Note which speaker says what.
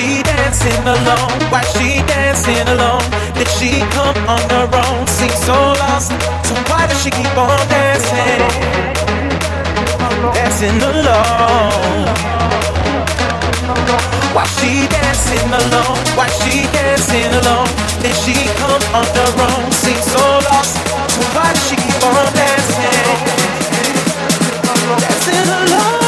Speaker 1: she dancing alone? Why she dancing alone? Did she come on her own? Seems so lost, so why does she keep on dancing? Dancing alone. Why she dancing alone? Why she dancing alone? Did she come on her own? Seems so lost, so why does she keep on dancing? Dancing alone.